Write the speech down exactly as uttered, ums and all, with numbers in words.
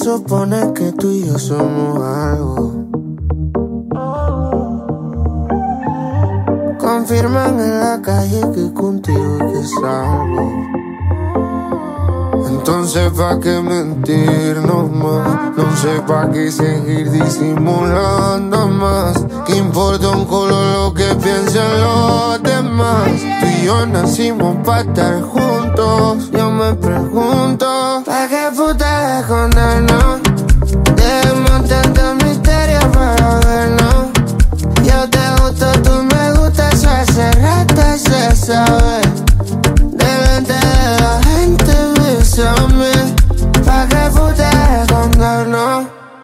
supone que tú y yo somos algo. Confirman en la calle que contigo es que salgo. Entonces pa' qué mentirnos más, no sé pa' qué seguir disimulando más. ¿Qué importa un culo lo que piensen los demás? Tú y yo nacimos pa' estar juntos. Yo me pregunto, ¿pa' qué puta escondernos?